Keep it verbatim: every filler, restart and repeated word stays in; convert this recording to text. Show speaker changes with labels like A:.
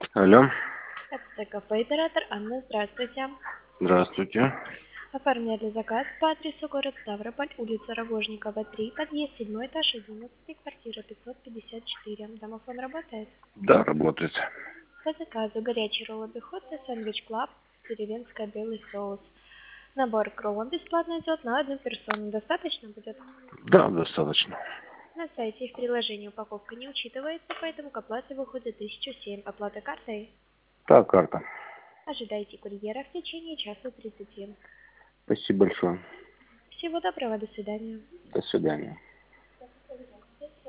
A: Алло.
B: Это кафе оператор Анна, здравствуйте.
A: Здравствуйте.
B: Оформляли заказ по адресу город Ставрополь, улица Рогожникова, три, подъезд седьмой этаж, одиннадцать, квартира пятьсот пятьдесят четыре. Домофон работает?
A: Да, работает.
B: По заказу горячий ролл обиходный, сэндвич клаб, деревенская белый соус. Набор к роллам бесплатно идет на одну персону. Достаточно будет?
A: Да, достаточно.
B: На сайте и в приложении упаковка не учитывается, поэтому к оплате выходит тысяча семь. Оплата картой?
A: Да, карта.
B: Ожидайте курьера в течение часа тридцати.
A: Спасибо большое.
B: Всего доброго, до свидания.
A: До свидания.